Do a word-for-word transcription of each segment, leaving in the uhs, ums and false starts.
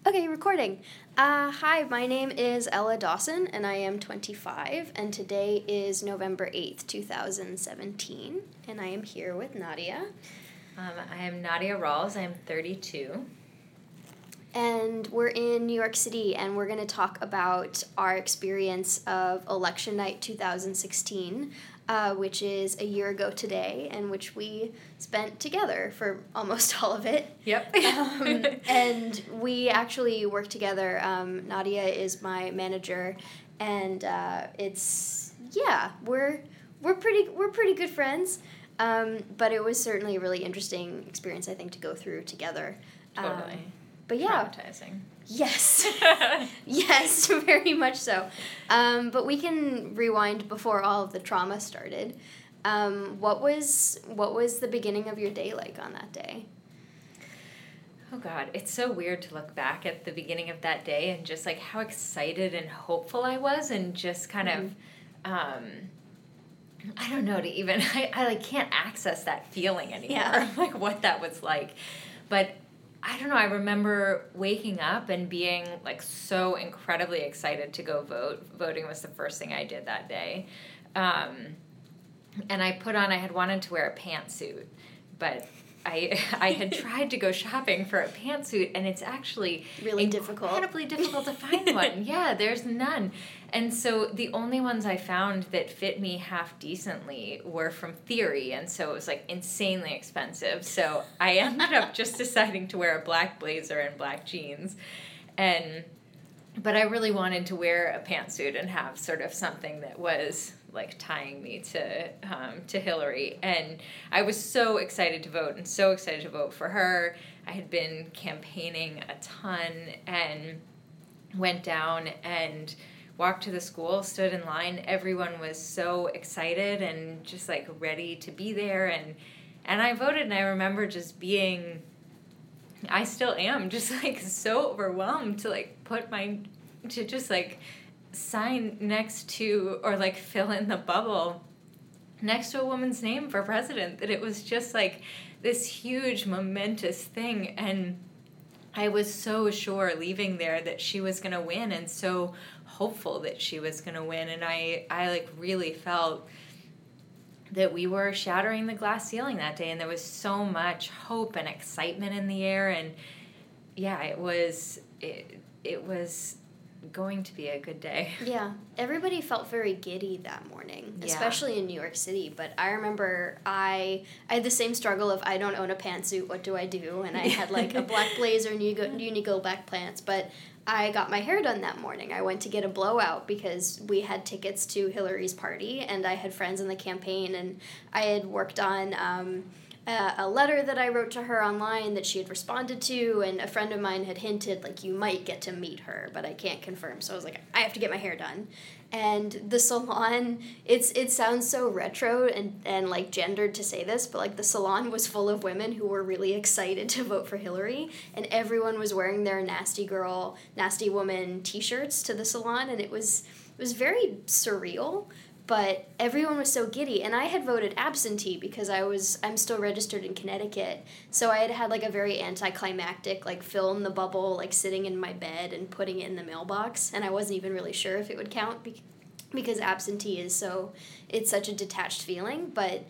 Okay, recording. Uh, hi, my name is Ella Dawson, and I am twenty-five, and today is November eighth, twenty seventeen, and I am here with Nadia. Um, I am Nadia Rawls. I am thirty-two. And we're in New York City, and we're going to talk about our experience of Election Night two thousand sixteen, uh, which is a year ago today, and which we spent together for almost all of it. Yep. um, and we actually work together. Um, Nadia is my manager, and uh, it's yeah, we're we're pretty we're pretty good friends. Um, but it was certainly a really interesting experience, I think, to go through together. Totally. Um, But yeah. Traumatizing. Yes. Yes, very much so. Um, but we can rewind before all of the trauma started. Um, what was what was the beginning of your day like on that day? Oh God, it's so weird to look back at the beginning of that day and just like how excited and hopeful I was, and just kind mm-hmm. of, um, I don't know, to even I, I like can't access that feeling anymore. Yeah. Like what that was like, but. I don't know, I remember waking up and being, like, so incredibly excited to go vote. Voting was the first thing I did that day. Um, and I put on, I had wanted to wear a pantsuit, but I I had tried to go shopping for a pantsuit, and it's actually really difficult. Incredibly difficult to find one. Yeah, there's none. And so the only ones I found that fit me half decently were from Theory, and so it was like insanely expensive. So I ended up just deciding to wear a black blazer and black jeans. And but I really wanted to wear a pantsuit and have sort of something that was like tying me to um, to Hillary. And I was so excited to vote and so excited to vote for her. I had been campaigning a ton and went down and walked to the school, stood in line. Everyone was so excited and just like ready to be there. And, and I voted, and I remember just being, I still am just like so overwhelmed to like put my, to just like sign next to or like fill in the bubble next to a woman's name for president, that it was just like this huge momentous thing. And I was so sure leaving there that she was going to win, and so hopeful that she was going to win. And I, I like really felt that we were shattering the glass ceiling that day, and there was so much hope and excitement in the air. And yeah, it was, it, it was going to be a good day. Yeah. Everybody felt very giddy that morning, yeah. especially in New York City. But I remember I I had the same struggle of I don't own a pantsuit, what do I do? And I had like a black blazer and Uniqlo black pants, but I got my hair done that morning. I went to get a blowout because we had tickets to Hillary's party, and I had friends in the campaign, and I had worked on um, a, a letter that I wrote to her online that she had responded to, and a friend of mine had hinted, like, you might get to meet her, but I can't confirm. So I was like, I have to get my hair done. And the salon, it's it sounds so retro and, and like gendered to say this, but like the salon was full of women who were really excited to vote for Hillary, and everyone was wearing their nasty girl, nasty woman t-shirts to the salon, and it was it was very surreal, but everyone was so giddy. And I had voted absentee because I was I'm still registered in Connecticut, so I had had like a very anticlimactic like fill in the bubble, like sitting in my bed and putting it in the mailbox, and I wasn't even really sure if it would count because because absentee is so, it's such a detached feeling. But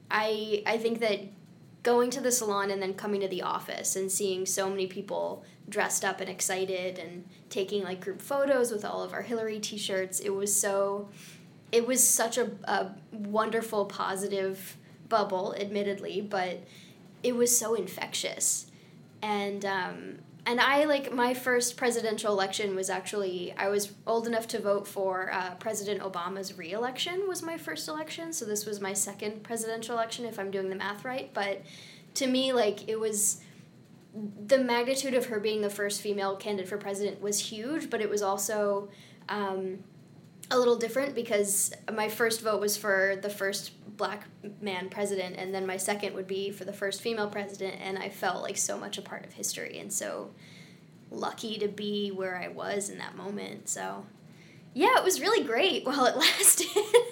I I think that going to the salon and then coming to the office and seeing so many people dressed up and excited and taking like group photos with all of our Hillary t-shirts, it was so, it was such a, a wonderful, positive bubble, admittedly, but it was so infectious. And um, And I, like, my first presidential election was actually, I was old enough to vote for uh, President Obama's re-election was my first election, so this was my second presidential election, if I'm doing the math right. But to me, like, it was, the magnitude of her being the first female candidate for president was huge, but it was also um, a little different because my first vote was for the first black man president, and then my second would be for the first female president, and I felt like so much a part of history and so lucky to be where I was in that moment. So yeah, it was really great while it lasted.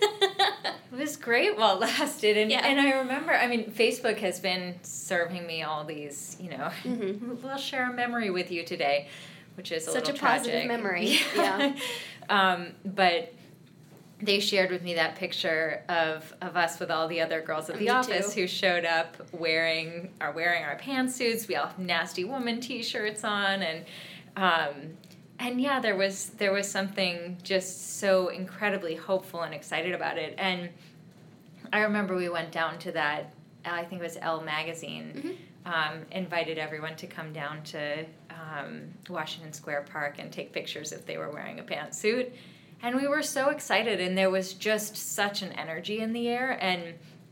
It was great while it lasted. And, yeah. and I remember, I mean, Facebook has been serving me all these, you know, mm-hmm. we'll share a memory with you today. which is a Such little a tragic. positive memory. Yeah. um, but they shared with me that picture of, of us with all the other girls at the Me office too. who showed up wearing are wearing our pantsuits. We all have nasty woman T-shirts on, and um, and yeah, there was there was something just so incredibly hopeful and excited about it. And I remember we went down to that. I think it was Elle magazine. Mm-hmm. Um, invited everyone to come down to um, Washington Square Park and take pictures if they were wearing a pantsuit. And we were so excited, and there was just such an energy in the air. And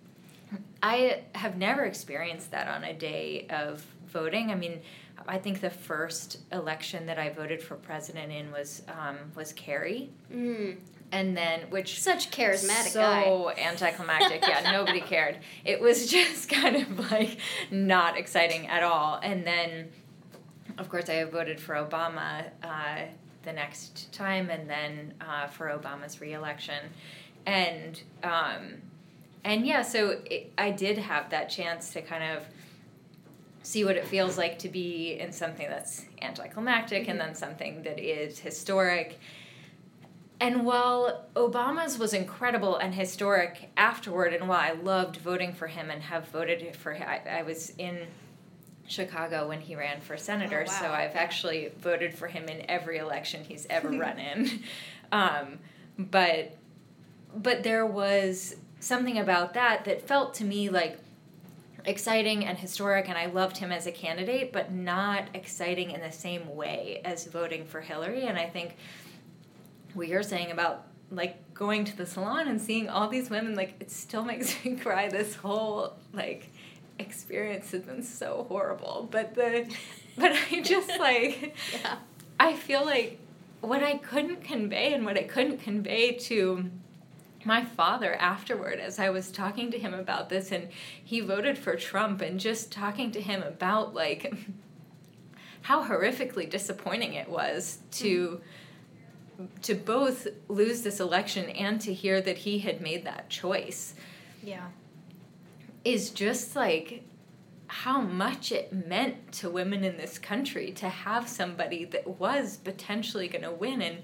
I have never experienced that on a day of voting. I mean, I think the first election that I voted for president in was um, was Kerry. Mm. And then, which Such charismatic so guy. So anticlimactic, yeah, nobody cared. It was just kind of like not exciting at all. And then, of course, I voted for Obama uh, the next time, and then uh, for Obama's reelection, and um, and yeah, so it, I did have that chance to kind of see what it feels like to be in something that's anticlimactic, mm-hmm. and then something that is historic. And while Obama's was incredible and historic afterward, and while I loved voting for him and have voted for him, I, I was in Chicago when he ran for senator, oh, wow. so I've actually voted for him in every election he's ever run in. Um, but but there was something about that that felt to me like exciting and historic, and I loved him as a candidate, but not exciting in the same way as voting for Hillary. And I think what you're saying about like going to the salon and seeing all these women, like it still makes me cry. This whole like experience has been so horrible, but the but I just like yeah. I feel like what I couldn't convey and what I couldn't convey to my father afterward as I was talking to him about this, and he voted for Trump, and just talking to him about like how horrifically disappointing it was to mm-hmm. to both lose this election and to hear that he had made that choice. Yeah. Is just like how much it meant to women in this country to have somebody that was potentially going to win. And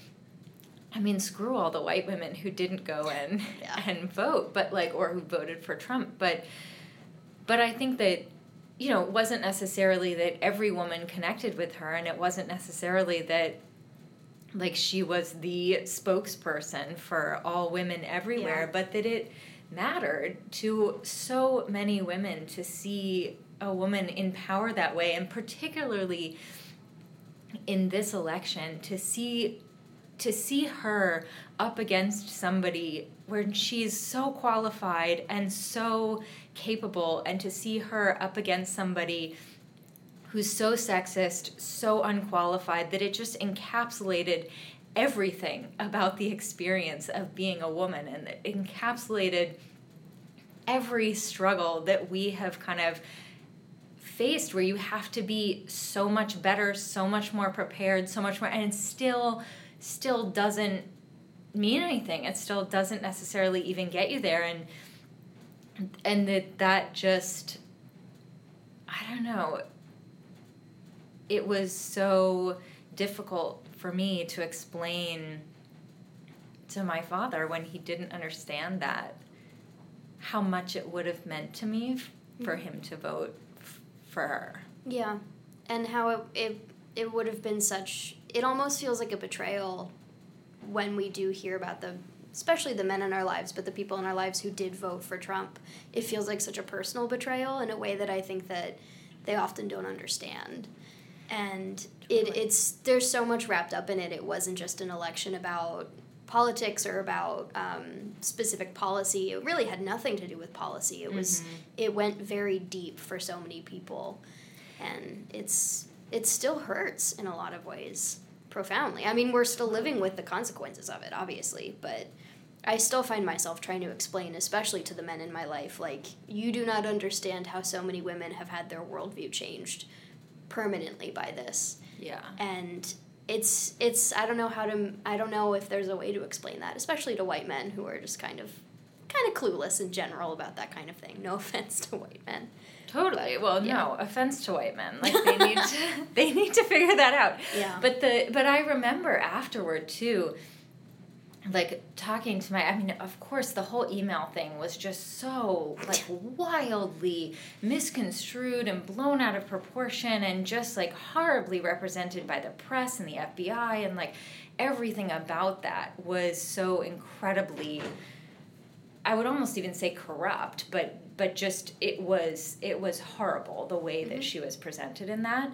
I mean, screw all the white women who didn't go and yeah. and vote, but like, or who voted for Trump. But but I think that, you know, it wasn't necessarily that every woman connected with her, and it wasn't necessarily that like she was the spokesperson for all women everywhere, yeah. but that it mattered to so many women to see a woman in power that way, and particularly in this election to see to see her up against somebody where she's so qualified and so capable, and to see her up against somebody who's so sexist, so unqualified, that it just encapsulated everything about the experience of being a woman, and it encapsulated every struggle that we have kind of faced, where you have to be so much better, so much more prepared, so much more, and it still still doesn't mean anything. It still doesn't necessarily even get you there, and and that that just, I don't know, it was so difficult for me to explain to my father when he didn't understand that, how much it would have meant to me f- for him to vote f- for her. Yeah, and how it, it it would have been such, it almost feels like a betrayal when we do hear about the, especially the men in our lives, but the people in our lives who did vote for Trump. It feels like such a personal betrayal in a way that I think that they often don't understand. And it, it's there's so much wrapped up in it. It wasn't just an election about politics or about um, specific policy. It really had nothing to do with policy. It was mm-hmm. it went very deep for so many people, and it's it still hurts in a lot of ways, profoundly. I mean, we're still living with the consequences of it, obviously, but I still find myself trying to explain, especially to the men in my life, like, you do not understand how so many women have had their worldview changed permanently by this. Yeah. And it's it's I don't know how to I don't know if there's a way to explain that, especially to white men who are just kind of kind of clueless in general about that kind of thing. No offense to white men. Totally. But, well, yeah. no offense to white men. Like they need to, they need to figure that out. Yeah. But the but I remember afterward too, like talking to my. I mean, of course, the whole email thing was just so like wildly misconstrued and blown out of proportion, and just like horribly represented by the press and the F B I, and like everything about that was so incredibly. I would almost even say corrupt, but but just it was it was horrible the way that mm-hmm. she was presented in that,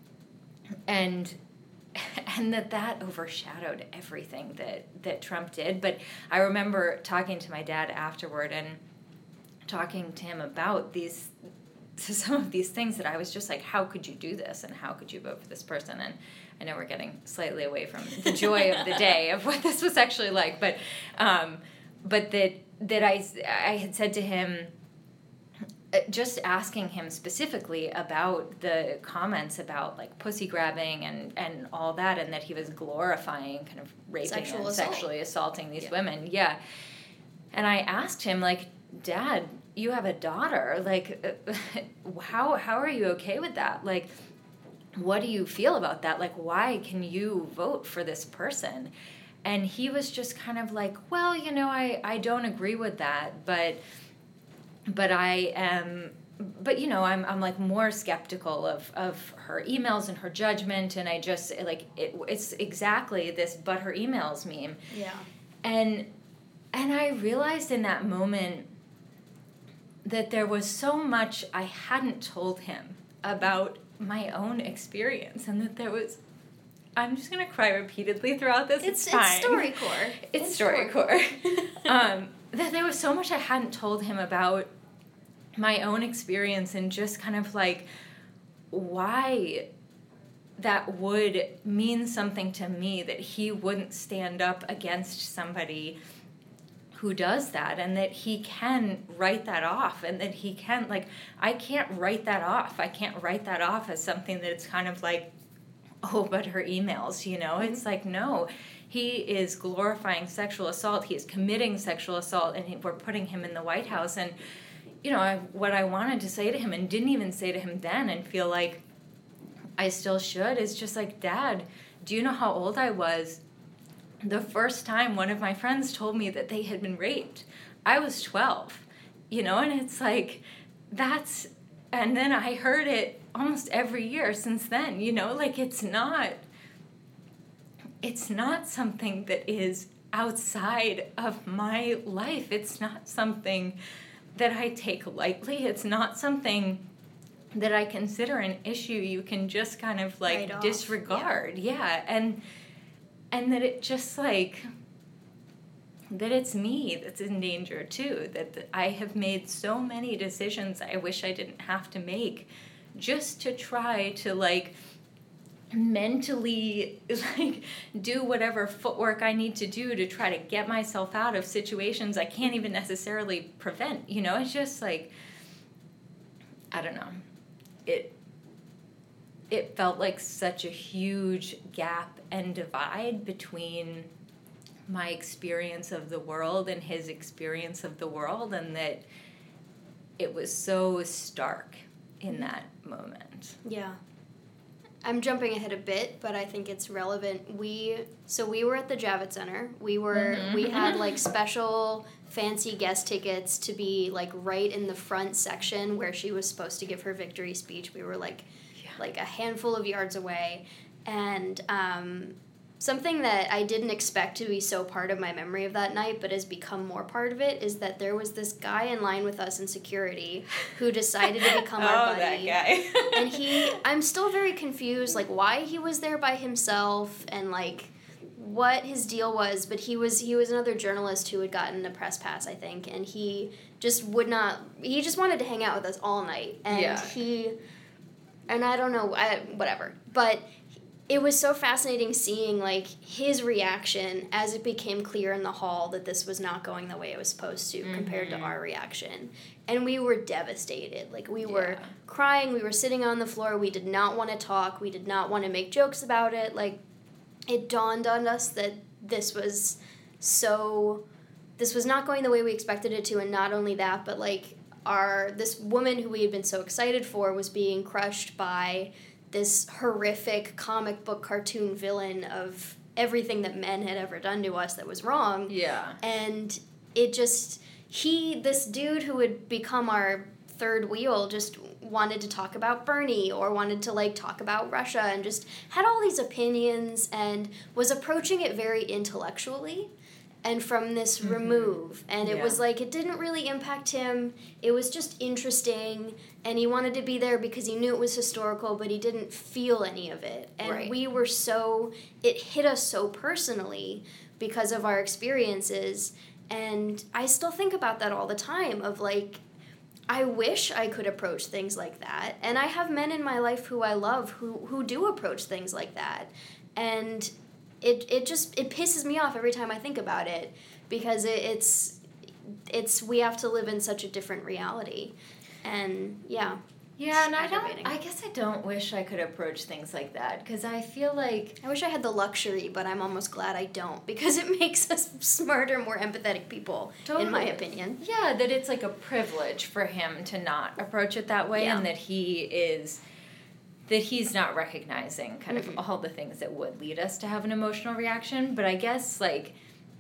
and and that that overshadowed everything that that Trump did. But I remember talking to my dad afterward and talking to him about these some of these things that I was just like, how could you do this, and how could you vote for this person? And I know we're getting slightly away from the joy of the day of what this was actually like, but um, but that. that I, I had said to him, just asking him specifically about the comments about, like, pussy grabbing and, and all that, and that he was glorifying kind of raping Sexual and assault. sexually assaulting these yeah. women. Yeah. And I asked him, like, Dad, you have a daughter. Like, how how are you okay with that? Like, what do you feel about that? Like, why can you vote for this person? And he was just kind of like, well, you know, I, I don't agree with that, but but I am, but, you know, I'm I'm like more skeptical of, of her emails and her judgment, and I just, like, it, it's exactly this but her emails meme. Yeah. And, and I realized in that moment that there was so much I hadn't told him about my own experience, and that there was... I'm just going to cry repeatedly throughout this. It's, it's fine. It's StoryCorps. It's, it's StoryCorps. um, that there was so much I hadn't told him about my own experience, and just kind of like why that would mean something to me, that he wouldn't stand up against somebody who does that, and that he can write that off, and that he can, like, I can't write that off. I can't write that off as something that's kind of like, oh, but her emails, you know? Mm-hmm. It's like, no, he is glorifying sexual assault. He is committing sexual assault, and he, we're putting him in the White House. And, you know, I, what I wanted to say to him, and didn't even say to him then, and feel like I still should, is just like, Dad, do you know how old I was the first time one of my friends told me that they had been raped? I was twelve, you know? And it's like, that's... And then I heard it almost every year since then, you know, like it's not, it's not something that is outside of my life. It's not something that I take lightly. It's not something that I consider an issue you can just kind of like right disregard. Yeah. yeah. And, and that it just like, that it's me that's in danger too, that I have made so many decisions I wish I didn't have to make, just to try to like mentally like do whatever footwork I need to do to try to get myself out of situations I can't even necessarily prevent, you know? It's just like, I don't know, it it felt like such a huge gap and divide between my experience of the world and his experience of the world, and that it was so stark in that moment. Yeah. I'm jumping ahead a bit, but I think it's relevant. We so we were at the Javits Center. We were mm-hmm. we had like special fancy guest tickets to be like right in the front section where she was supposed to give her victory speech. We were like yeah. like a handful of yards away, and um something that I didn't expect to be so part of my memory of that night, but has become more part of it, is that there was this guy in line with us in security who decided to become oh, our buddy. that guy. And he, I'm still very confused, like, why he was there by himself and, like, what his deal was, but he was he was another journalist who had gotten a press pass, I think, and he just would not, he just wanted to hang out with us all night. And yeah. he, and I don't know, I, whatever, but it was so fascinating seeing, like, his reaction as it became clear in the hall that this was not going the way it was supposed to, mm-hmm. compared to our reaction. And we were devastated. Like, we were yeah. crying. We were sitting on the floor. We did not want to talk. We did not want to make jokes about it. Like, it dawned on us that this was so this was not going the way we expected it to, and not only that, but like our this woman who we had been so excited for was being crushed by this horrific comic book cartoon villain of everything that men had ever done to us that was wrong. Yeah. And it just, he, this dude who would become our third wheel just wanted to talk about Bernie or wanted to like talk about Russia and just had all these opinions and was approaching it very intellectually and from this mm-hmm. remove. And it yeah. was like, it didn't really impact him. It was just interesting. And he wanted to be there because he knew it was historical, but he didn't feel any of it. And right. we were so, it hit us so personally because of our experiences. And I still think about that all the time of like, I wish I could approach things like that. And I have men in my life who I love who, who do approach things like that. And it it just, it pisses me off every time I think about it because it, it's, it's, we have to live in such a different reality. And yeah. Yeah, and I don't, I guess I don't wish I could approach things like that, because I feel like... I wish I had the luxury, but I'm almost glad I don't, because it makes us smarter, more empathetic people, totally. In my opinion. Yeah, that it's like a privilege for him to not approach it that way, yeah. and that he is... that he's not recognizing kind mm-hmm. of all the things that would lead us to have an emotional reaction, but I guess, like...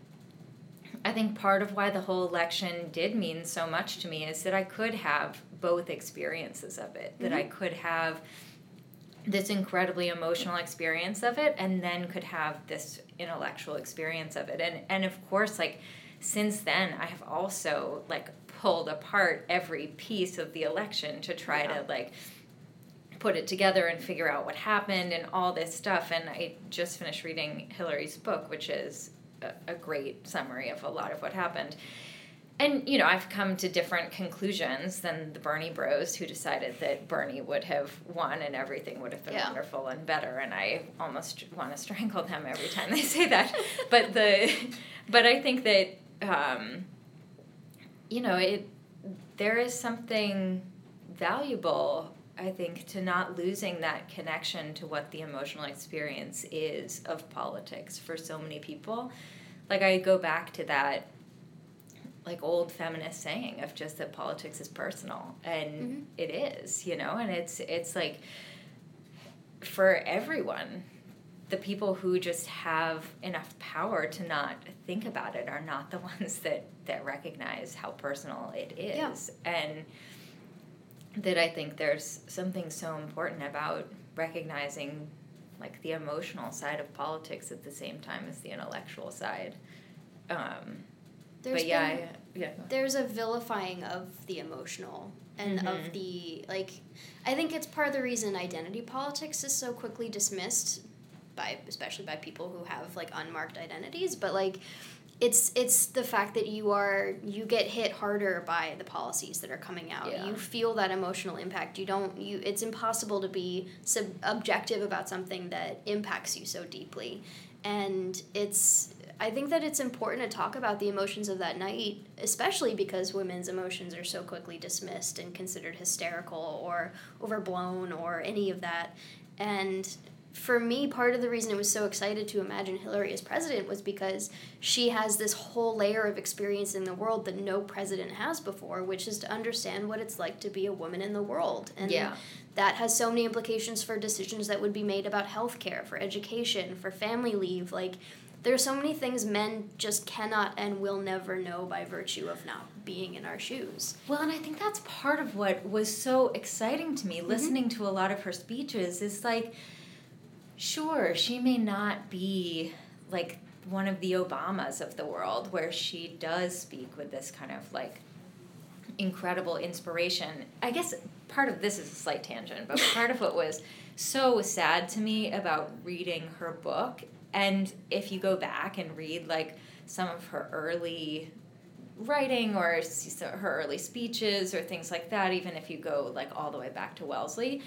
I think part of why the whole election did mean so much to me is that I could have both experiences of it, that mm-hmm. I could have this incredibly emotional experience of it and then could have this intellectual experience of it. And and of course, like, since then, I have also, like, pulled apart every piece of the election to try yeah. to, like, put it together and figure out what happened and all this stuff. And I just finished reading Hillary's book, which is a great summary of a lot of what happened. And, you know, I've come to different conclusions than the Bernie bros who decided that Bernie would have won and everything would have been yeah. wonderful and better. And I almost want to strangle them every time they say that. but the, but I think that, um, you know, it, there is something valuable, I think, to not losing that connection to what the emotional experience is of politics for so many people. Like, I go back to that, like, old feminist saying of just that politics is personal, and mm-hmm. it is, you know, and it's, it's like, for everyone, the people who just have enough power to not think about it are not the ones that, that recognize how personal it is. Yeah. And that I think there's something so important about recognizing, like, the emotional side of politics at the same time as the intellectual side. Um, but yeah, been, I, yeah. There's a vilifying of the emotional and mm-hmm. of the, like, I think it's part of the reason identity politics is so quickly dismissed by, especially by people who have, like, unmarked identities, but, like, It's it's the fact that you are you get hit harder by the policies that are coming out. Yeah. You feel that emotional impact. You don't you it's impossible to be sub, objective about something that impacts you so deeply. And it's I think that it's important to talk about the emotions of that night, especially because women's emotions are so quickly dismissed and considered hysterical or overblown or any of that. And for me, part of the reason I was so excited to imagine Hillary as president was because she has this whole layer of experience in the world that no president has before, which is to understand what it's like to be a woman in the world. And yeah. that has so many implications for decisions that would be made about healthcare, for education, for family leave. Like, there are so many things men just cannot and will never know by virtue of not being in our shoes. Well, and I think that's part of what was so exciting to me, mm-hmm. listening to a lot of her speeches, is like, sure, she may not be like one of the Obamas of the world where she does speak with this kind of like incredible inspiration. I guess part of this is a slight tangent, but part of what was so sad to me about reading her book, and if you go back and read like some of her early writing or her early speeches or things like that, even if you go like all the way back to Wellesley,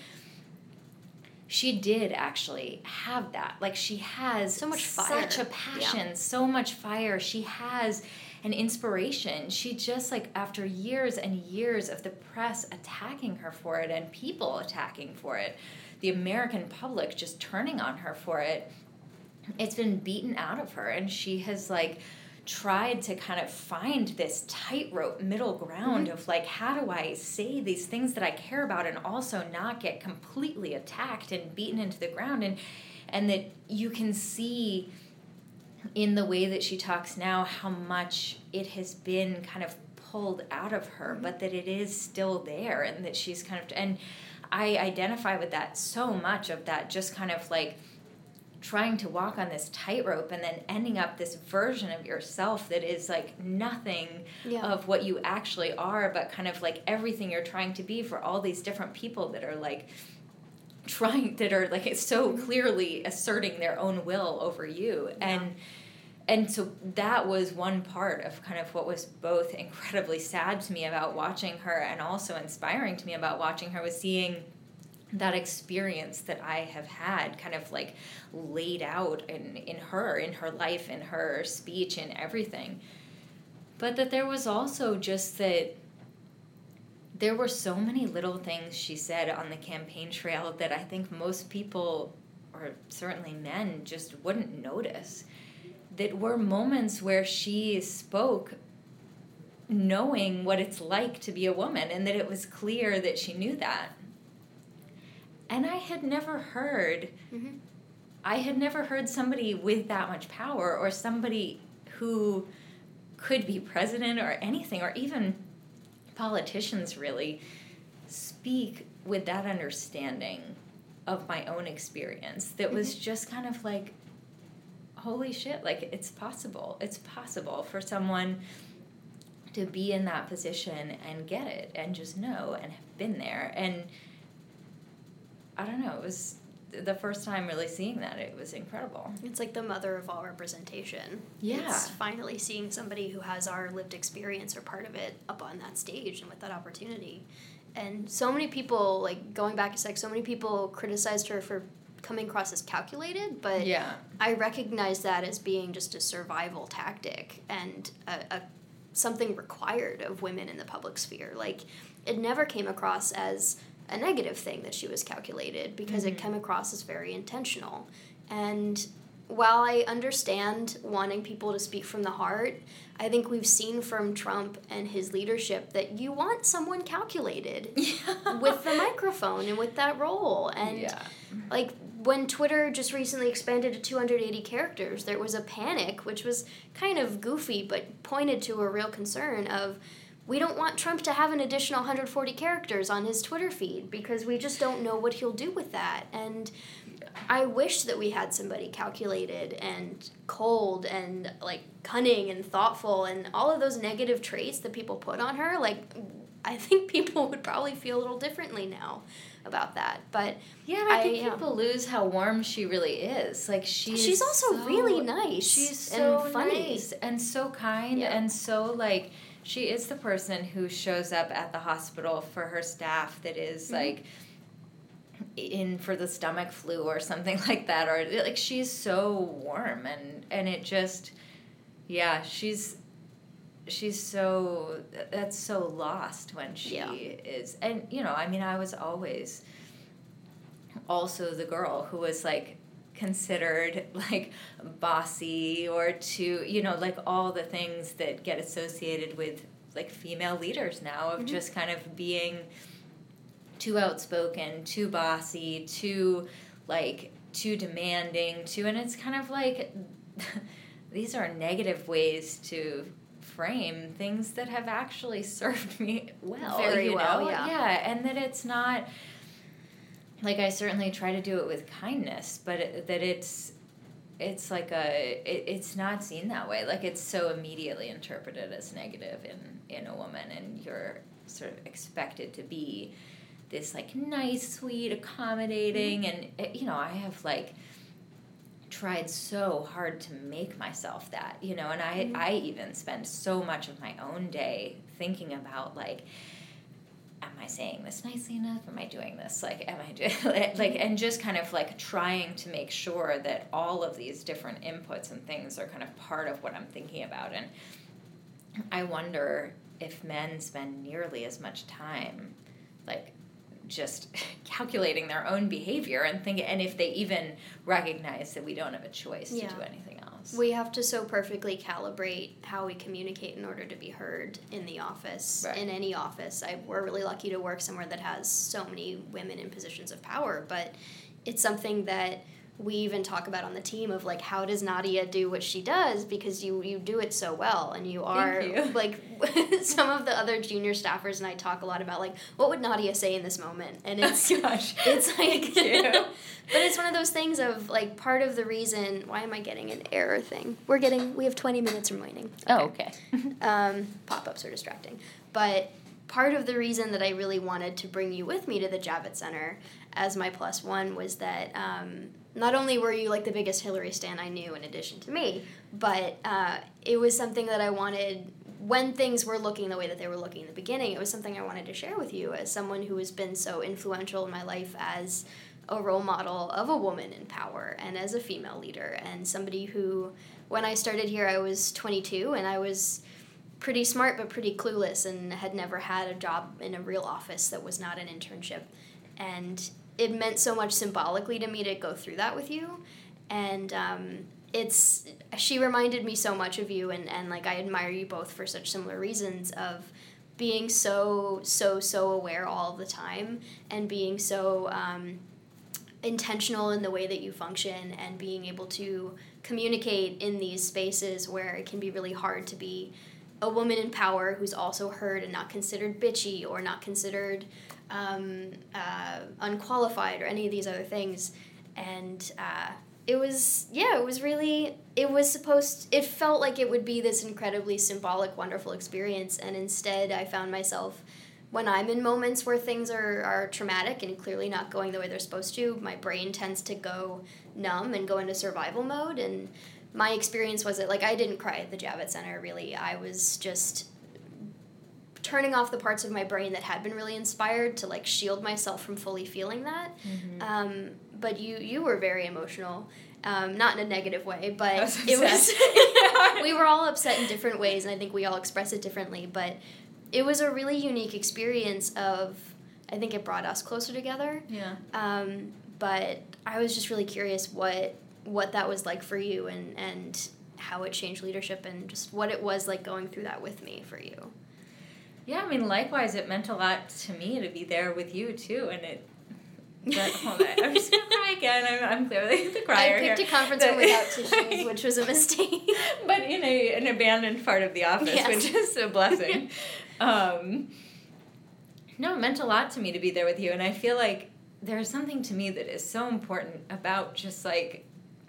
she did actually have that. Like, she has so much fire. Such a passion, yeah. so much fire. She has an inspiration. She just, like, after years and years of the press attacking her for it and people attacking for it, the American public just turning on her for it, it's been beaten out of her. And she has, like, tried to kind of find this tightrope middle ground mm-hmm. of like, how do I say these things that I care about and also not get completely attacked and beaten into the ground? And and that you can see in the way that she talks now how much it has been kind of pulled out of her, mm-hmm. but that it is still there, and that she's kind of, and I identify with that so much, of that just kind of like trying to walk on this tightrope and then ending up this version of yourself that is like nothing yeah. of what you actually are, but kind of like everything you're trying to be for all these different people that are like trying, that are like so clearly asserting their own will over you. Yeah. And and so that was one part of kind of what was both incredibly sad to me about watching her and also inspiring to me about watching her, was seeing that experience that I have had kind of like laid out in, in her, in her life, in her speech, in everything. But that there was also just that there were so many little things she said on the campaign trail that I think most people, or certainly men, just wouldn't notice. That were moments where she spoke knowing what it's like to be a woman, and that it was clear that she knew that. And I had never heard, mm-hmm. I had never heard somebody with that much power, or somebody who could be president or anything, or even politicians really, speak with that understanding of my own experience that mm-hmm. was just kind of like, holy shit, like it's possible. It's possible for someone to be in that position and get it and just know and have been there. And I don't know, it was the first time really seeing that. It was incredible. It's like the mother of all representation. Yeah. It's finally seeing somebody who has our lived experience or part of it up on that stage and with that opportunity. And so many people, like going back a sec, so many people criticized her for coming across as calculated, but yeah. I recognize that as being just a survival tactic and a, a something required of women in the public sphere. Like, it never came across as a negative thing that she was calculated, because mm-hmm. it came across as very intentional. And while I understand wanting people to speak from the heart, I think we've seen from Trump and his leadership that you want someone calculated yeah. with the microphone and with that role. And yeah. like when Twitter just recently expanded to two hundred eighty characters, there was a panic, which was kind of goofy but pointed to a real concern of, we don't want Trump to have an additional one hundred forty characters on his Twitter feed because we just don't know what he'll do with that. And I wish that we had somebody calculated and cold and like cunning and thoughtful and all of those negative traits that people put on her. Like, I think people would probably feel a little differently now about that. But yeah, but I think I, people yeah. lose how warm she really is. Like, she's she's also so, really nice. She's so and funny. nice and so kind yeah. and so like, she is the person who shows up at the hospital for her staff that is mm-hmm. like in for the stomach flu or something like that, or like she's so warm and and it just yeah she's she's so that's so lost when she yeah. is. And you know, I mean, I was always also the girl who was like considered like bossy or too, you know, like all the things that get associated with like female leaders now, of mm-hmm. just kind of being too outspoken, too bossy, too like too demanding, too, and it's kind of like these are negative ways to frame things that have actually served me well. Very you well, know? yeah. Yeah, and that it's not like, I certainly try to do it with kindness, but it, that it's it's like a it, it's not seen that way. Like, it's so immediately interpreted as negative in in a woman, and you're sort of expected to be this like nice, sweet, accommodating, mm-hmm. and it, you know, I have like tried so hard to make myself that, you know, and I mm-hmm. I even spend so much of my own day thinking about like, am I saying this nicely enough? Am I doing this? Like, am I doing, like, and just kind of like trying to make sure that all of these different inputs and things are kind of part of what I'm thinking about. And I wonder if men spend nearly as much time, like, just calculating their own behavior and think, and if they even recognize that we don't have a choice yeah. to do anything else. else. We have to so perfectly calibrate how we communicate in order to be heard in the office, Right. in any office. I, we're really lucky to work somewhere that has so many women in positions of power, but it's something that we even talk about on the team of, like, how does Nadia do what she does, because you, you do it so well, and you are, Thank you. like, some of the other junior staffers and I talk a lot about, like, what would Nadia say in this moment, and it's, Oh, gosh. it's like, Thank you. but it's one of those things of, like, part of the reason, why am I getting an error thing? We're getting, we have twenty minutes remaining. Oh, okay. Um, pop-ups are distracting. But part of the reason that I really wanted to bring you with me to the Javits Center as my plus one was that um, not only were you, like, the biggest Hillary stan I knew in addition to me, but uh, it was something that I wanted, when things were looking the way that they were looking in the beginning, it was something I wanted to share with you as someone who has been so influential in my life as a role model of a woman in power and as a female leader, and somebody who, when I started here, I was twenty-two, and I was pretty smart but pretty clueless and had never had a job in a real office that was not an internship. And it meant so much symbolically to me to go through that with you. And um, it's, she reminded me so much of you, and, and like I admire you both for such similar reasons of being so, so, so aware all the time, and being so um, intentional in the way that you function, and being able to communicate in these spaces where it can be really hard to be a woman in power who's also heard and not considered bitchy or not considered um, uh, unqualified or any of these other things. And uh, it was, yeah, it was really, it was supposed, it felt like it would be this incredibly symbolic, wonderful experience. And instead I found myself, when I'm in moments where things are, are traumatic and clearly not going the way they're supposed to, my brain tends to go numb and go into survival mode. And my experience was that, like, I didn't cry at the Javits Center, really. I was just turning off the parts of my brain that had been really inspired to, like, shield myself from fully feeling that. Mm-hmm. Um, but you, you were very emotional. Um, not in a negative way, but was it was, we were all upset in different ways, and I think we all express it differently, but it was a really unique experience of, I think it brought us closer together. Yeah. Um, but I was just really curious what what that was like for you, and, and how it changed leadership, and just what it was like going through that with me for you. Yeah, I mean, likewise, it meant a lot to me to be there with you, too, and it... That, hold on, I'm just going to cry again. I'm, I'm clearly the crier I picked here. a conference room without tissues, which was a mistake. But in a an abandoned part of the office, Yes. which is a blessing. um, no, it meant a lot to me to be there with you, and I feel like there's something to me that is so important about just, like,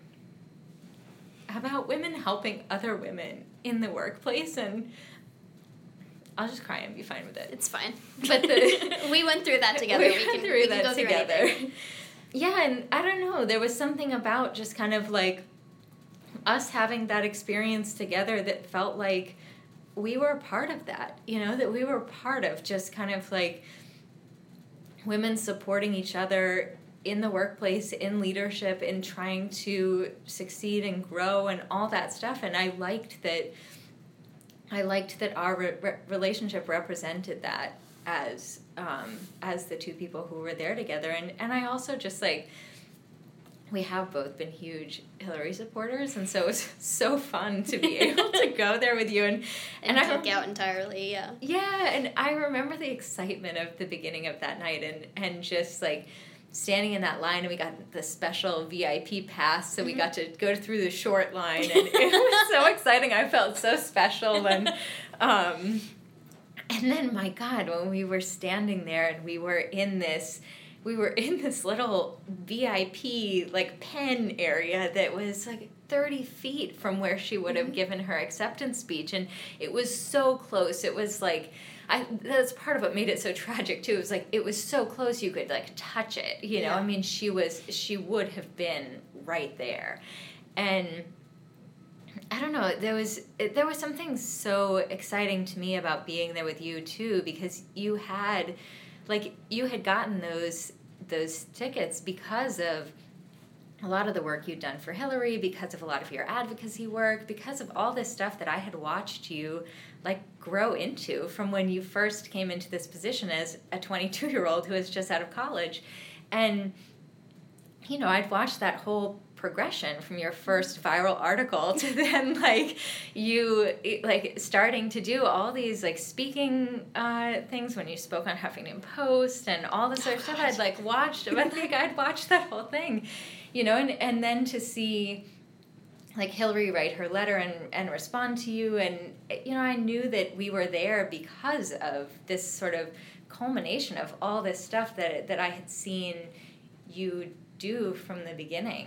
about women helping other women in the workplace, and I'll just cry and be fine with it. It's fine. But the, we went through that together. We, We, went can, through we that can go together. through anything. Yeah, and I don't know, there was something about just kind of like us having that experience together that felt like we were a part of that, you know, that we were part of just kind of like women supporting each other in the workplace, in leadership, in trying to succeed and grow and all that stuff. And I liked that I liked that our re- re- relationship represented that as um, as the two people who were there together. And, and I also just like, we have both been huge Hillary supporters, and so it was so fun to be able to go there with you. And, And, and and I took out entirely, yeah. Yeah, and I remember the excitement of the beginning of that night, and, and just like standing in that line, and we got the special V I P pass, so mm-hmm. we got to go through the short line, and it was so exciting. I felt so special, and um, and then my God, when we were standing there and we were in this, we were in this little V I P like pen area that was like thirty feet from where she would have mm-hmm. given her acceptance speech, and it was so close. It was like, I, that's part of what made it so tragic too. It was like, it was so close you could like touch it, you know? Yeah. I mean, she was, she would have been right there. And I don't know, there was, there was something so exciting to me about being there with you too, because you had, like, you had gotten those, those tickets because of a lot of the work you'd done for Hillary, because of a lot of your advocacy work, because of all this stuff that I had watched you like grow into from when you first came into this position as a twenty-two-year-old who was just out of college. And, you know, I'd watched that whole progression from your first viral article to then like you like starting to do all these like speaking uh, things when you spoke on Huffington Post and all this other oh, stuff. I'd like watched. I think I'd watched that whole thing, you know, and and then to see like Hillary write her letter and, and respond to you, and you know, I knew that we were there because of this sort of culmination of all this stuff that that I had seen you do from the beginning.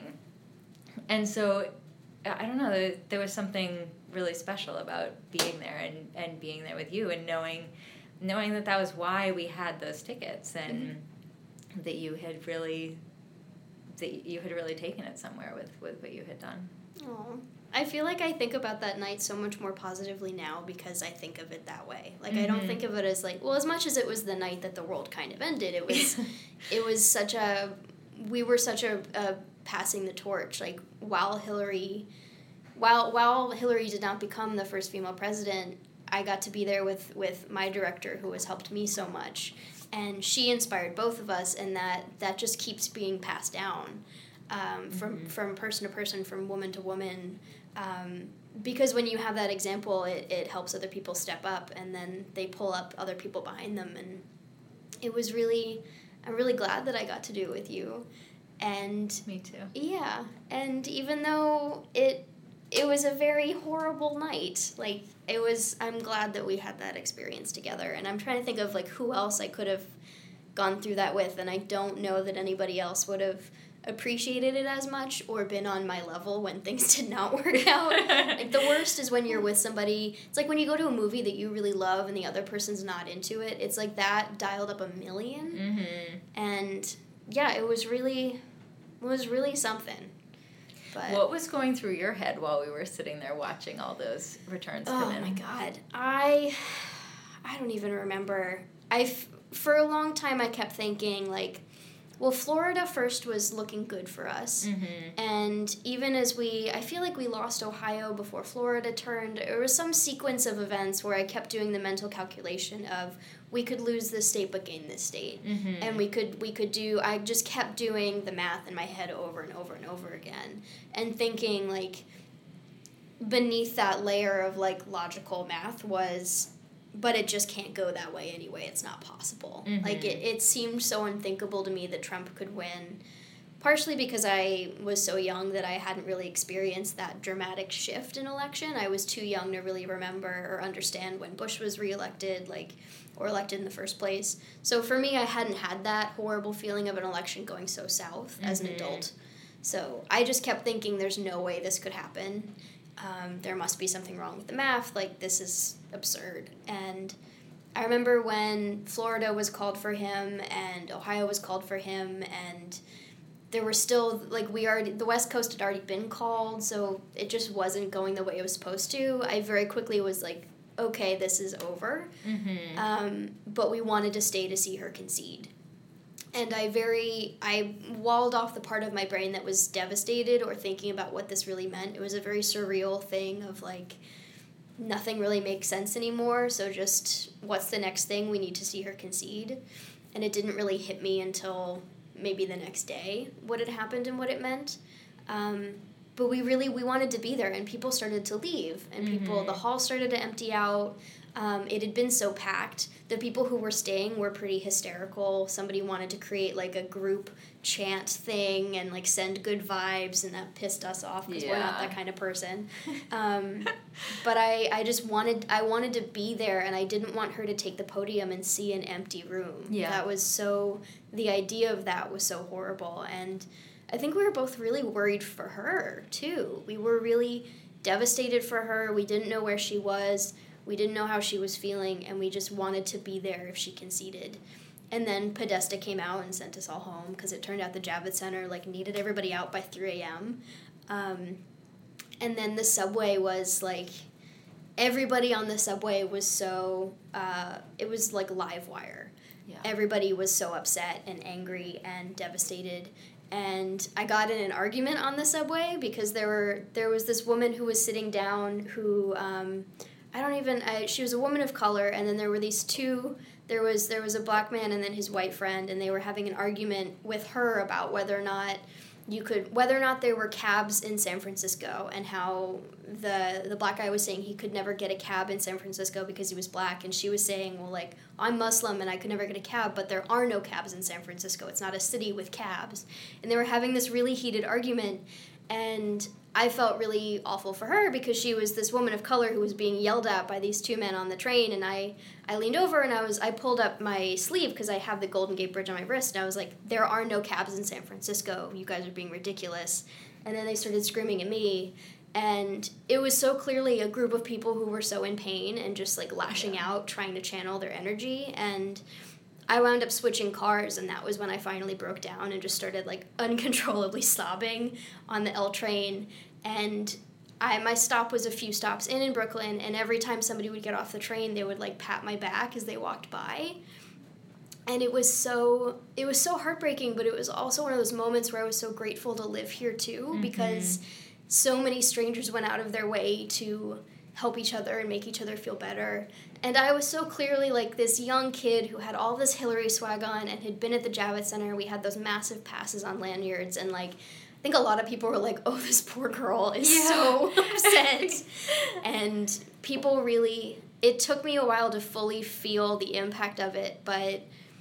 And so I don't know, there was something really special about being there and, and being there with you and knowing knowing that that was why we had those tickets and mm-hmm. that you had really that you had really taken it somewhere with, with what you had done. Oh, I feel like I think about that night so much more positively now because I think of it that way. Like, mm-hmm. I don't think of it as, like, well, as much as it was the night that the world kind of ended, it was, it was such a, we were such a, a passing the torch. Like, while Hillary, while while Hillary did not become the first female president, I got to be there with, with my director who has helped me so much. And she inspired both of us, and that, that just keeps being passed down. Um, from mm-hmm. from person to person, from woman to woman, um, because when you have that example, it, it helps other people step up, and then they pull up other people behind them, and it was really, I'm really glad that I got to do it with you, and me too. Yeah, and even though it it was a very horrible night, like it was, I'm glad that we had that experience together, and I'm trying to think of like who else I could have gone through that with, and I don't know that anybody else would have appreciated it as much or been on my level when things did not work out. Like, the worst is when you're with somebody, it's like when you go to a movie that you really love and the other person's not into it. It's like that dialed up a million. Mm-hmm. And yeah, it was really, it was really something. But what was going through your head while we were sitting there watching all those returns come oh in? my God. I, I don't even remember. I, for a long time I kept thinking, like, well, Florida first was looking good for us, mm-hmm. and even as we, I feel like we lost Ohio before Florida turned. There was some sequence of events where I kept doing the mental calculation of we could lose this state but gain this state, mm-hmm. and we could we could do. I just kept doing the math in my head over and over and over again, and thinking like beneath that layer of like logical math was, but it just can't go that way anyway. It's not possible. Mm-hmm. Like, it, it seemed so unthinkable to me that Trump could win, partially because I was so young that I hadn't really experienced that dramatic shift in election. I was too young to really remember or understand when Bush was reelected, like, or elected in the first place. So for me, I hadn't had that horrible feeling of an election going so south as mm-hmm. an adult. So I just kept thinking there's no way this could happen. Um, there must be something wrong with the math, like, this is absurd. And I remember when Florida was called for him and Ohio was called for him, and there were still, like, we already, the West Coast had already been called, so it just wasn't going the way it was supposed to. I very quickly was like, okay, this is over. Mm-hmm. Um, but we wanted to stay to see her concede. And I very, I walled off the part of my brain that was devastated or thinking about what this really meant. It was a very surreal thing of, like, nothing really makes sense anymore, so just, what's the next thing? We need to see her concede. And it didn't really hit me until maybe the next day what had happened and what it meant. Um, but we really, we wanted to be there, and people started to leave, and people, mm-hmm. the hall started to empty out. Um, it had been so packed. The people who were staying were pretty hysterical. Somebody wanted to create, like, a group chant thing and, like, send good vibes, and that pissed us off because yeah. we're not that kind of person. Um, but I, I just wanted, I wanted to be there, and I didn't want her to take the podium and see an empty room. Yeah. That was so, the idea of that was so horrible. And I think we were both really worried for her, too. We were really devastated for her. We didn't know where she was. We didn't know how she was feeling, and we just wanted to be there if she conceded. And then Podesta came out and sent us all home because it turned out the Javits Center, like, needed everybody out by three a.m. Um, and then the subway was, like, everybody on the subway was so, uh, it was like live wire. Yeah. Everybody was so upset and angry and devastated. And I got in an argument on the subway because there were there was this woman who was sitting down who... Um, I don't even, I, she was a woman of color, and then there were these two, there was there was a black man and then his white friend, and they were having an argument with her about whether or not you could, whether or not there were cabs in San Francisco, and how the the black guy was saying he could never get a cab in San Francisco because he was black, and she was saying, well, like, I'm Muslim and I could never get a cab, but there are no cabs in San Francisco. It's not a city with cabs. And they were having this really heated argument, and I felt really awful for her because she was this woman of color who was being yelled at by these two men on the train, and I, I leaned over and I was I pulled up my sleeve because I have the Golden Gate Bridge on my wrist, and I was like, there are no cabs in San Francisco. You guys are being ridiculous. And then they started screaming at me, and it was so clearly a group of people who were so in pain and just like lashing Yeah. out, trying to channel their energy. And I wound up switching cars, and that was when I finally broke down and just started like uncontrollably sobbing on the L train. And I my stop was a few stops in in Brooklyn, and every time somebody would get off the train, they would like pat my back as they walked by. And it was so it was so heartbreaking, but it was also one of those moments where I was so grateful to live here too, Mm-hmm. because so many strangers went out of their way to help each other and make each other feel better. And I was so clearly like this young kid who had all this Hillary swag on and had been at the Javits Center. We had those massive passes on lanyards, and like I think a lot of people were like, oh, this poor girl is Yeah. so upset. And people really, it took me a while to fully feel the impact of it, but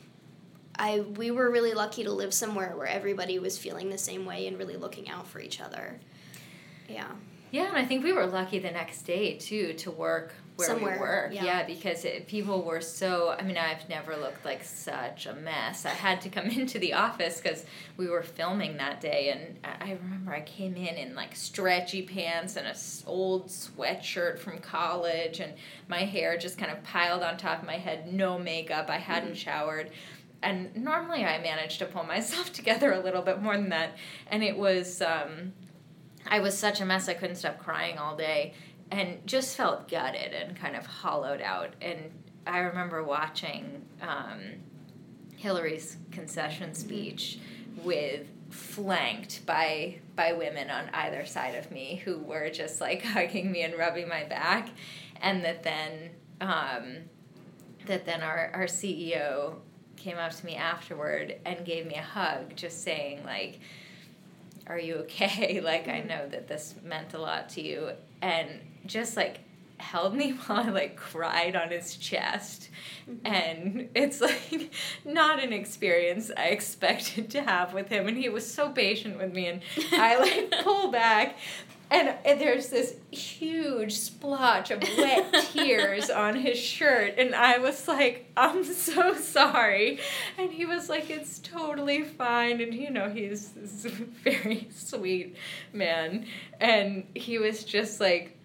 I we were really lucky to live somewhere where everybody was feeling the same way and really looking out for each other. Yeah. Yeah, and I think we were lucky the next day, too, to work where Somewhere, we work. yeah. Yeah, because it, people were so, I mean, I've never looked like such a mess. I had to come into the office because we were filming that day, and I I remember I came in in, like, stretchy pants and a s- old sweatshirt from college, and my hair just kind of piled on top of my head, no makeup, I hadn't Mm-hmm. showered. And normally I managed to pull myself together a little bit more than that, and it was... Um, I was such a mess, I couldn't stop crying all day and just felt gutted and kind of hollowed out. And I remember watching um, Hillary's concession speech with flanked by by women on either side of me who were just like hugging me and rubbing my back, and that then um, that then our, our C E O came up to me afterward and gave me a hug, just saying like, are you okay? Like, I know that this meant a lot to you. And just, like, held me while I, like, cried on his chest. Mm-hmm. And it's, like, not an experience I expected to have with him. And he was so patient with me. And I, like, pull back. And, and there's this huge splotch of wet tears on his shirt. And I was like, I'm so sorry. And he was like, it's totally fine. And, you know, he's this very sweet man. And he was just like,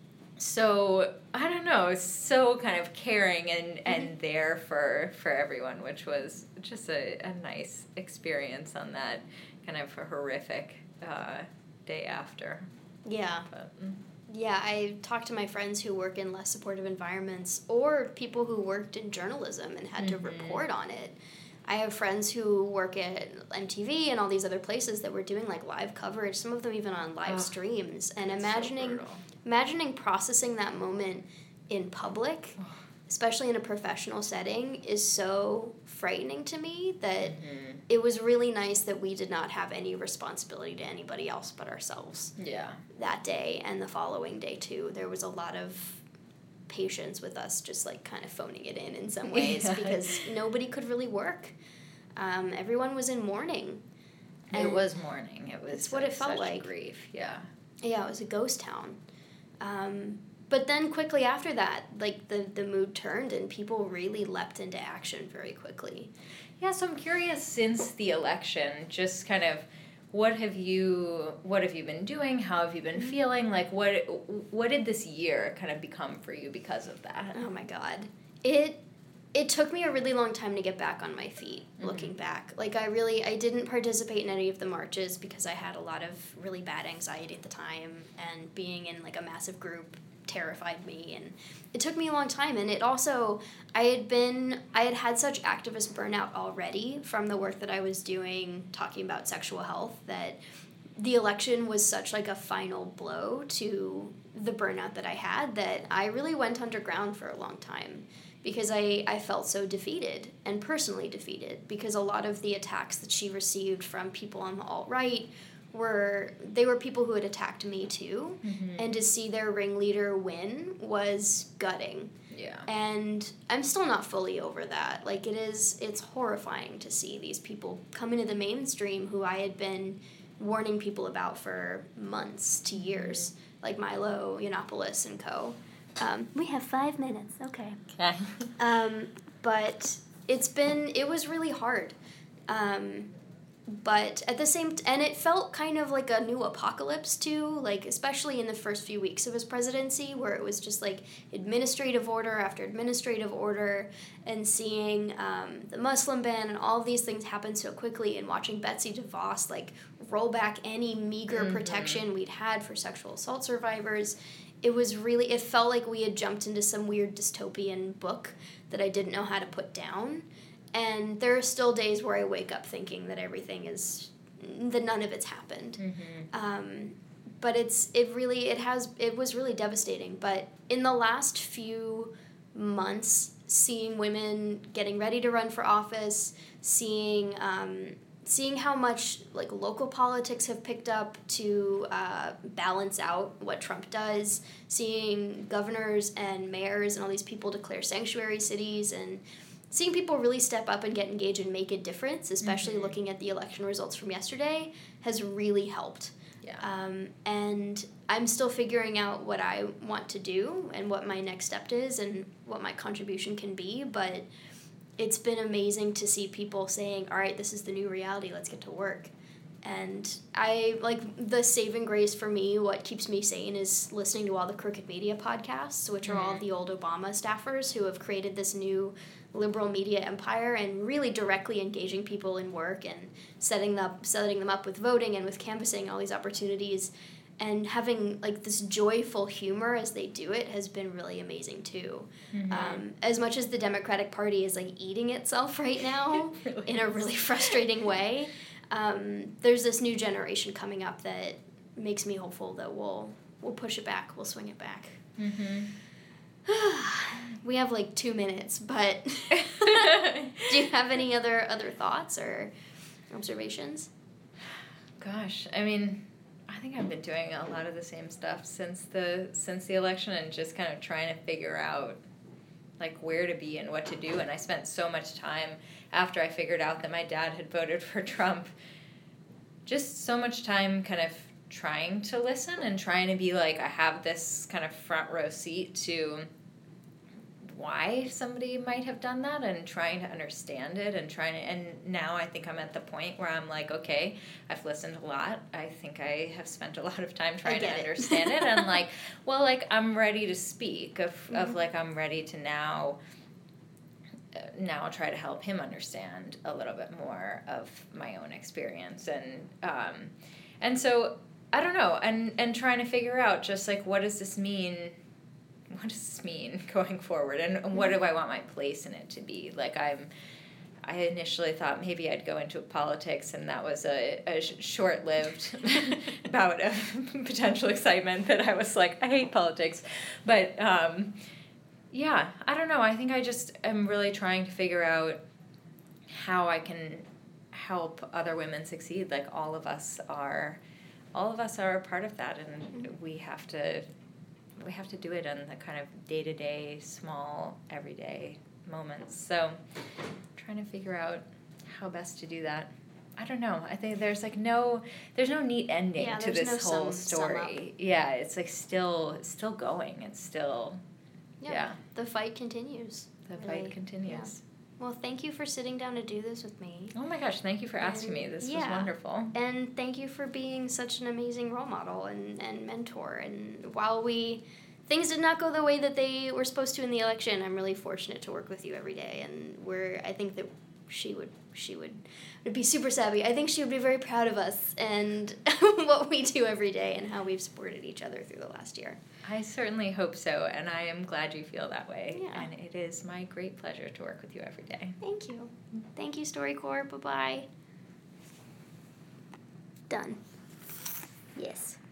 so, I don't know, so kind of caring and, and there for, for everyone, which was just a, a nice experience on that kind of a horrific uh, day after. Yeah. But, mm. Yeah, I talked to my friends who work in less supportive environments, or people who worked in journalism and had Mm-hmm. to report on it. I have friends who work at M T V and all these other places that were doing like live coverage, some of them even on live Oh, streams. And so imagining brutal. imagining processing that moment in public, especially in a professional setting, is so frightening to me that Mm-hmm. it was really nice that we did not have any responsibility to anybody else but ourselves Yeah. that day and the following day too. There was a lot of patience with us just like kind of phoning it in in some ways Yeah. because nobody could really work. Um, everyone was in mourning. It was mourning. It was It's what it felt such like. grief. Yeah. Yeah, it was a ghost town. Um, but then quickly after that, like the, the mood turned and people really leapt into action very quickly. Yeah, so I'm curious, since the election, just kind of what have you what have you been doing? How have you been feeling? Like what what did this year kind of become for you because of that? Oh my God. It it took me a really long time to get back on my feet, Mm-hmm. looking back. Like I really I didn't participate in any of the marches because I had a lot of really bad anxiety at the time, and being in like a massive group terrified me, and it took me a long time. And it also I had been I had had such activist burnout already from the work that I was doing talking about sexual health, that the election was such like a final blow to the burnout that I had, that I really went underground for a long time because I, I felt so defeated and personally defeated, because a lot of the attacks that she received from people on the alt-right were they were people who had attacked me too, mm-hmm. and to see their ringleader win was gutting. Yeah. And I'm still not fully over that. Like, it is, it's horrifying to see these people come into the mainstream who I had been warning people about for months to years, mm-hmm. like Milo Yiannopoulos and co. Um, we have five minutes, okay. Okay. um, but it's been, it was really hard. Um, but at the same, t- and it felt kind of like a new apocalypse too, like especially in the first few weeks of his presidency, where it was just like administrative order after administrative order, and seeing um, the Muslim ban and all of these things happen so quickly, and watching Betsy DeVos like roll back any meager mm-hmm. protection we'd had for sexual assault survivors. It was really, it felt like we had jumped into some weird dystopian book that I didn't know how to put down. And there are still days where I wake up thinking that everything is, that none of it's happened. Mm-hmm. Um, but it's, it really, it has, it was really devastating. But in the last few months, seeing women getting ready to run for office, seeing, um, seeing how much like local politics have picked up to uh, balance out what Trump does, seeing governors and mayors and all these people declare sanctuary cities, and seeing people really step up and get engaged and make a difference, especially mm-hmm. looking at the election results from yesterday, has really helped. Yeah. Um, and I'm still figuring out what I want to do and what my next step is and what my contribution can be, but it's been amazing to see people saying, all right, this is the new reality, let's get to work. And I, like, the saving grace for me, what keeps me sane is listening to all the Crooked Media podcasts, which are mm. all of the old Obama staffers who have created this new liberal media empire and really directly engaging people in work and setting them up, setting them up with voting and with canvassing all these opportunities. And having, like, this joyful humor as they do it has been really amazing, too. Mm-hmm. Um, as much as the Democratic Party is, like, eating itself right now really in a really frustrating way, um, there's this new generation coming up that makes me hopeful that we'll we'll push it back, we'll swing it back. Mm-hmm. We have, like, two minutes, but do you have any other, other thoughts or observations? Gosh, I mean, I think I've been doing a lot of the same stuff since the since the election, and just kind of trying to figure out like where to be and what to do. And I spent so much time after I figured out that my dad had voted for Trump, just so much time kind of trying to listen and trying to be like, I have this kind of front row seat to why somebody might have done that, and trying to understand it and trying to, and now I think I'm at the point where I'm like, okay, I've listened a lot. I think I have spent a lot of time trying to understand it. it and like, well, like I'm ready to speak of, mm-hmm. of like, I'm ready to now, uh, now try to help him understand a little bit more of my own experience. And, um, and so I don't know. And, and trying to figure out just like, what does this mean? What does this mean going forward, and what do I want my place in it to be? Like I'm, I initially thought maybe I'd go into politics, and that was a, a sh- short-lived bout of potential excitement that I was like, I hate politics. But um, yeah, I don't know. I think I just am really trying to figure out how I can help other women succeed. Like all of us are, all of us are a part of that, and we have to. We have to do it in the kind of day-to-day, small, everyday moments. So trying to figure out how best to do that. I don't know. I think there's like no, there's no neat ending yeah, to this no whole sum, story. Sum yeah, it's like still, still going. It's still, yeah. yeah. The fight continues. The really. fight continues. Yeah. Well, thank you for sitting down to do this with me. Oh my gosh, thank you for asking and, me. This yeah. was wonderful. And thank you for being such an amazing role model and, and mentor. And while we, things did not go the way that they were supposed to in the election, I'm really fortunate to work with you every day. And we're, I think that she would, she would, would be super savvy. I think she would be very proud of us and what we do every day and how we've supported each other through the last year. I certainly hope so, and I am glad you feel that way. Yeah. And it is my great pleasure to work with you every day. Thank you. Thank you, StoryCorps. Bye-bye. Done. Yes.